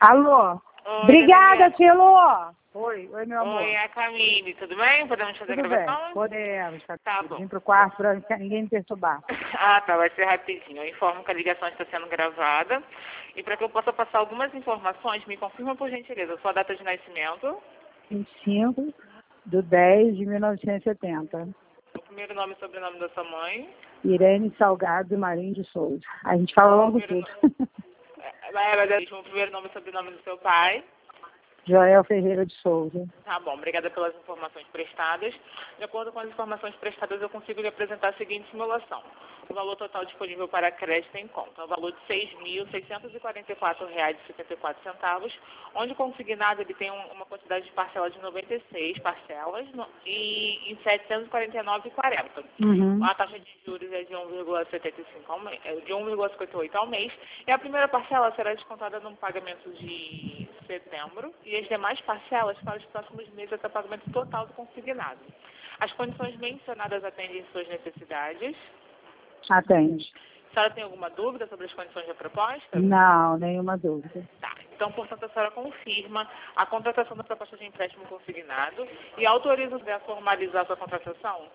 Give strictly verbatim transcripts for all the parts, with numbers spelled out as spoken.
Alô? Oi, Obrigada, Daniela. Tilo. Oi, oi, meu amor. Oi, é a Camille, tudo bem? Podemos fazer Tudo a bem? gravação? Podemos. Tá, Tá bom. vim pro quarto pra ninguém me perturbar. Ah, tá, vai ser rapidinho. Eu informo que a ligação está sendo gravada. E para que eu possa passar algumas informações, me confirma por gentileza sua data de nascimento, vinte e cinco de dez de mil novecentos e setenta. o primeiro nome e sobrenome da sua mãe. Irene Salgado Marinho de Souza. A gente fala logo Primeiro tudo. É, mas é o primeiro nome e sobrenome do seu pai. Joel Ferreira de Souza. Tá bom, obrigada pelas informações prestadas. De acordo com as informações prestadas, eu consigo lhe apresentar a seguinte simulação. O valor total disponível para crédito em conta é o valor de seis mil seiscentos e quarenta e quatro reais e setenta e quatro centavos, onde o consignado ele tem um- uma quantidade de parcela de noventa e seis parcelas no- e em setecentos e quarenta e nove reais e quarenta centavos. Uhum. A taxa de juros é de um vírgula setenta e cinco ao mês, é de um vírgula cinquenta e oito ao mês, e a primeira parcela será descontada no pagamento de setembro e as demais parcelas para os próximos meses até o pagamento total do consignado. As condições mencionadas atendem suas necessidades. Atende. A senhora tem alguma dúvida sobre as condições da proposta? Não, nenhuma dúvida. Tá. Então, portanto, a senhora confirma a contratação da proposta de empréstimo consignado e autoriza o a formalizar sua contratação?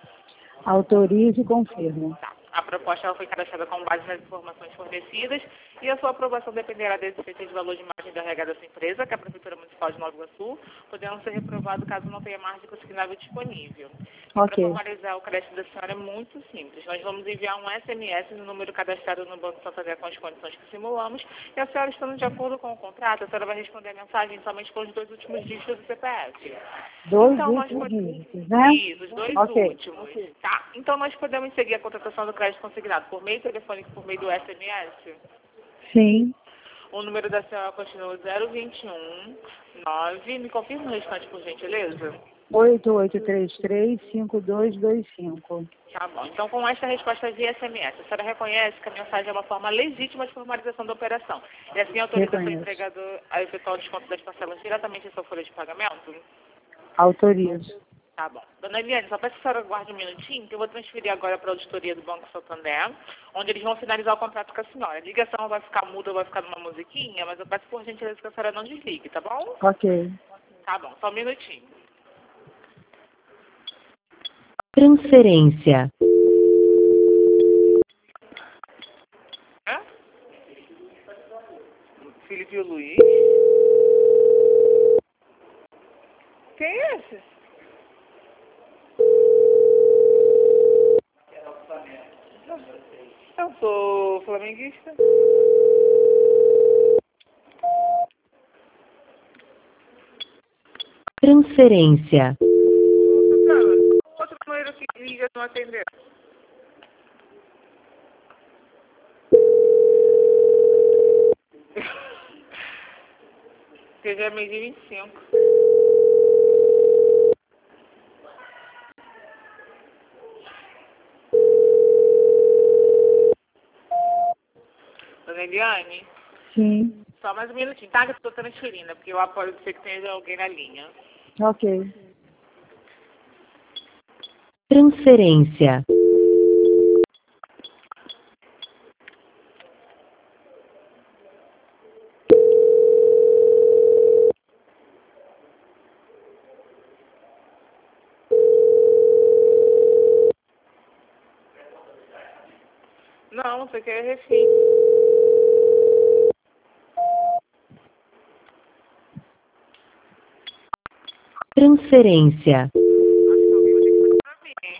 Autorizo e confirmo. Tá. A proposta ela foi cadastrada com base nas informações fornecidas e a sua aprovação dependerá da existência de valor de margem de arrecadação da sua empresa, que é a Prefeitura Municipal de Nova Iguaçu, podendo ser reprovado caso não tenha margem consignável disponível. E para Ok. formalizar o crédito da senhora é muito simples. Nós vamos enviar um S M S no número cadastrado no Banco Santander com as condições que simulamos e a senhora, estando de acordo com o contrato, a senhora vai responder a mensagem somente com os dois últimos dígitos do C P F. Dois Então, nós últimos podemos... dígitos, né? Isso, os dois Ok. últimos. Tá. Então, nós podemos seguir a contratação do crédito consignado por meio telefônico, por meio do S M S? Sim. O número da senhora continua zero vinte e um nove. Me confirma o restante, por gentileza? oito oito três três cinco dois dois cinco. Tá bom. Então, com esta resposta via S M S, a senhora reconhece que a mensagem é uma forma legítima de formalização da operação e assim autoriza seu Reconheço. empregador a efetuar o desconto das parcelas diretamente em sua folha de pagamento? Autorizo. Tá bom. Dona Eliane, só peço que a senhora guarde um minutinho, que eu vou transferir agora para a auditoria do Banco Santander, onde eles vão finalizar o contrato com a senhora. A ligação vai ficar muda, vai ficar numa musiquinha, mas eu peço por gentileza que a senhora não desligue, tá bom? Ok. Tá bom, só um minutinho. Transferência. Hã? Felipe Luiz? Quem é esse? Eu sou flamenguista. Transferência. Outro número que liga não atendeu. Que já é meio de vinte e cinco. Dona Eliane, Sim. só mais um minutinho, tá? Que eu tô transferindo, porque eu apoio que você que tenha alguém na linha. Ok. Transferência. Não, você quer refim. Transferência. Acho que alguém vai ter que fazer pra mim.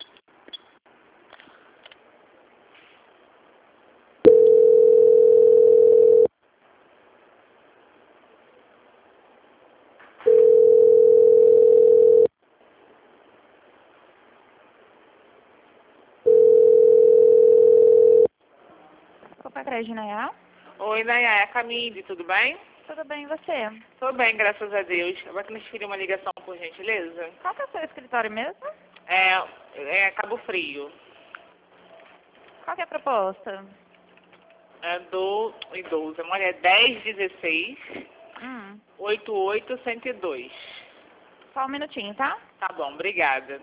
Opa, Crédito Nayá? Oi, Nayá, é a Camille, tudo bem? Tudo bem, e você? Tô bem, graças a Deus. Eu vou transferir uma ligação, por gentileza. Qual que é o seu escritório mesmo? É, é Cabo Frio. Qual que é a proposta? É do idoso. Olha, é dez dezesseis Hum, oitenta e oito cento e dois. só um minutinho, tá? Tá bom, obrigada.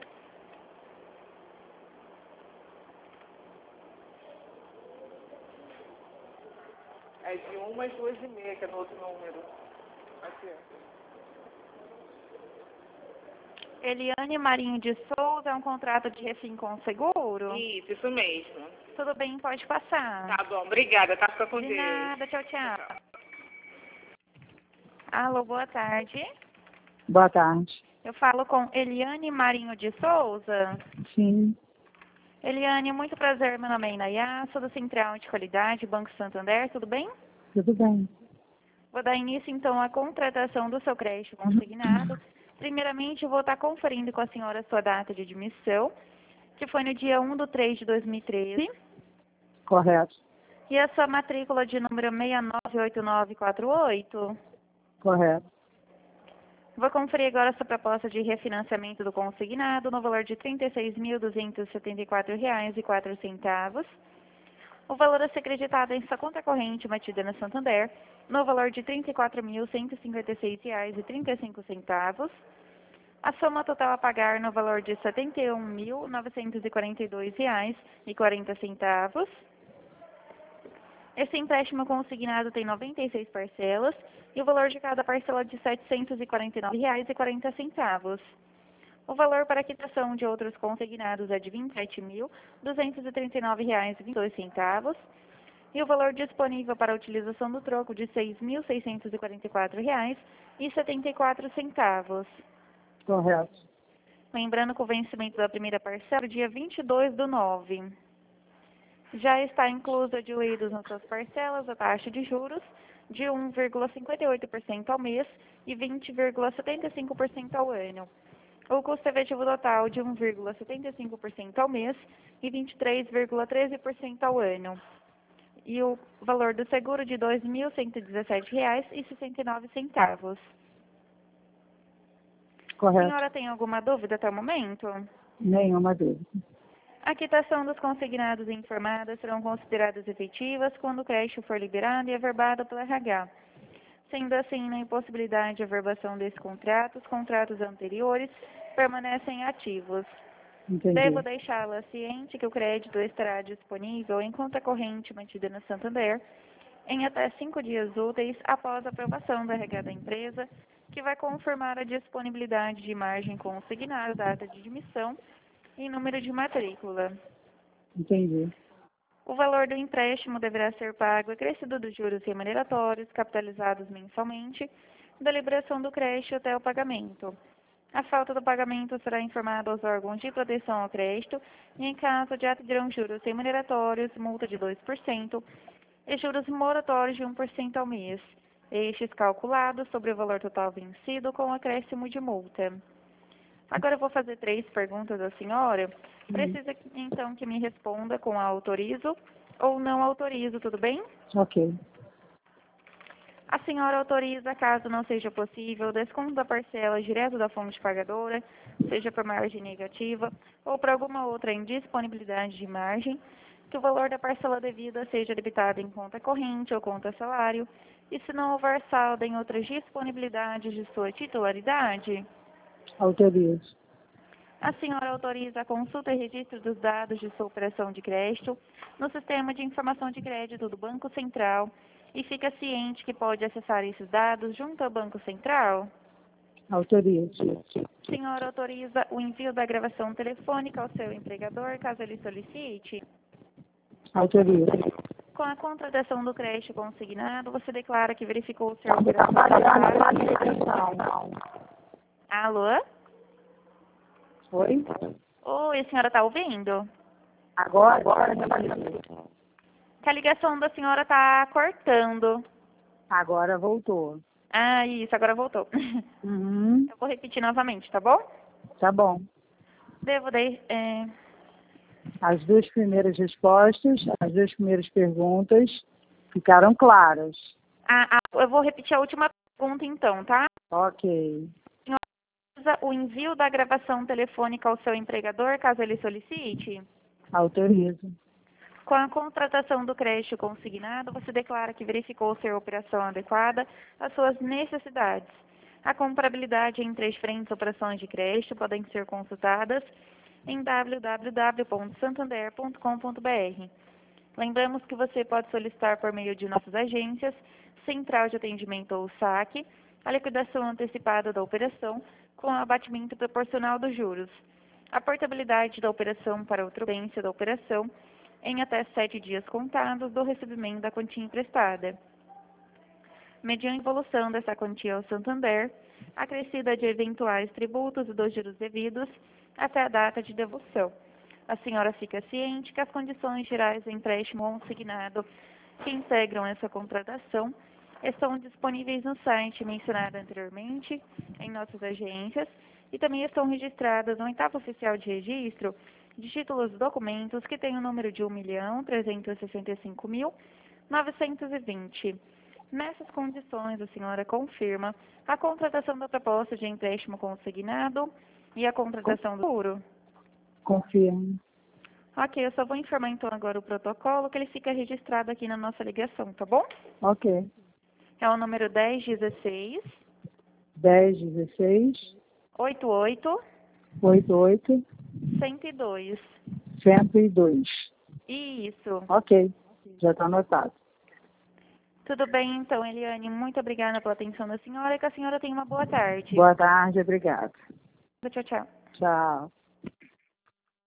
É de uma às duas e meia, que é no outro número. Aqui. Eliane Marinho de Souza, é um contrato de refim com seguro? Isso, isso mesmo. Tudo bem, pode passar. Tá bom, obrigada, tá? Fica com De Deus. nada, tchau, tchau. Alô, boa tarde. Boa tarde. Eu falo com Eliane Marinho de Souza. Sim, Eliane, muito prazer, meu nome é Inayá, sou do Central de Qualidade, Banco Santander, tudo bem? tudo bem. Vou dar início, então, à contratação do seu crédito consignado. Primeiramente, eu vou estar conferindo com a senhora a sua data de admissão, que foi no dia um de três de dois mil e treze, Correto, e a sua matrícula de número seis nove oito nove quatro oito. correto. Vou conferir agora a sua proposta de refinanciamento do consignado no valor de trinta e seis mil duzentos e setenta e quatro reais e quatro centavos. O valor a ser acreditado em sua conta corrente mantida na Santander no valor de trinta e quatro mil cento e cinquenta e seis reais e trinta e cinco centavos. A soma total a pagar no valor de setenta e um mil novecentos e quarenta e dois reais e quarenta centavos. Esse empréstimo consignado tem noventa e seis parcelas e o valor de cada parcela é de setecentos e quarenta e nove reais e quarenta centavos. O valor para quitação de outros consignados é de vinte e sete mil duzentos e trinta e nove reais e vinte e dois centavos e o valor disponível para a utilização do troco de seis mil seiscentos e quarenta e quatro reais e setenta e quatro centavos. Correto. Lembrando que o vencimento da primeira parcela é dia vinte e dois do nove. Já está inclusa diluídos nas suas parcelas a taxa de juros de um vírgula cinquenta e oito por cento ao mês e vinte vírgula setenta e cinco por cento ao ano. O custo efetivo total de um vírgula setenta e cinco por cento ao mês e vinte e três vírgula treze por cento ao ano. E o valor do seguro de dois mil cento e dezessete reais e sessenta e nove centavos. A Correto. senhora tem alguma dúvida até o momento? Nenhuma dúvida. A quitação dos consignados e informadas serão consideradas efetivas quando o crédito for liberado e averbado pelo R H. Sendo assim, na impossibilidade de averbação desse contrato, os contratos anteriores permanecem ativos. Entendi. Devo deixá-la ciente que o crédito estará disponível em conta corrente mantida na Santander em até cinco dias úteis após a aprovação do R H da empresa, que vai confirmar a disponibilidade de margem consignada, data de admissão e número de matrícula. Entendi. O valor do empréstimo deverá ser pago acrescido dos juros remuneratórios capitalizados mensalmente da liberação do crédito até o pagamento. A falta do pagamento será informada aos órgãos de proteção ao crédito e, em caso de atribuirão juros remuneratórios, multa de dois por cento e juros moratórios de um por cento ao mês, estes calculados sobre o valor total vencido com acréscimo de multa. Agora eu vou fazer três perguntas à senhora. Precisa, então, que me responda com autorizo ou não autorizo, tudo bem? Ok. A senhora autoriza, caso não seja possível, o desconto da parcela direto da fonte pagadora, seja por margem negativa ou por alguma outra indisponibilidade de margem, que o valor da parcela devida seja debitado em conta corrente ou conta salário, e se não houver saldo em outras disponibilidades de sua titularidade? Autorizo. A senhora autoriza a consulta e registro dos dados de sua operação de crédito no Sistema de Informação de Crédito do Banco Central e fica ciente que pode acessar esses dados junto ao Banco Central? Autorizo. A senhora autoriza o envio da gravação telefônica ao seu empregador, caso ele solicite? Autorizo. Com a contratação do crédito consignado, você declara que verificou o seu operação bancária. Alô? Oi? Oi, a senhora está ouvindo? Agora? Agora. Que a ligação da senhora está cortando. Agora voltou. Ah, isso, agora voltou. Uhum. Eu vou repetir novamente, tá bom? Tá bom. Devo de, é... As duas primeiras respostas, as duas primeiras perguntas ficaram claras. Ah, ah, eu vou repetir a última pergunta então, tá? Ok. O envio da gravação telefônica ao seu empregador, caso ele solicite? Autorizo. Com a contratação do crédito consignado, você declara que verificou ser a operação adequada às suas necessidades. A comparabilidade entre as diferentes operações de crédito podem ser consultadas em w w w ponto santander ponto com ponto b r. Lembramos que você pode solicitar por meio de nossas agências, Central de Atendimento ou saque, a liquidação antecipada da operação com abatimento proporcional dos juros. A portabilidade da operação para a outrofência da operação em até sete dias contados do recebimento da quantia emprestada. Mediante evolução dessa quantia ao Santander, acrescida de eventuais tributos e dos juros devidos até a data de devolução. A senhora fica ciente que as condições gerais do empréstimo consignado que integram essa contratação estão disponíveis no site mencionado anteriormente, em nossas agências, e também estão registradas no oitavo oficial de registro de títulos e documentos que tem o número de um milhão trezentos e sessenta e cinco mil novecentos e vinte. Nessas condições, a senhora confirma a contratação da proposta de empréstimo consignado e a contratação do seguro? Confirmo. Ok, eu só vou informar então agora o protocolo, que ele fica registrado aqui na nossa ligação, tá bom? Ok. É o número dez dezesseis, dez, dezesseis, oitenta e oito, oitenta e oito, cento e dois. cento e dois. Isso. Ok, já está anotado. Tudo bem, então, Eliane. Muito obrigada pela atenção da senhora e que a senhora tenha uma boa tarde. Boa tarde, obrigada. Tchau, tchau. Tchau.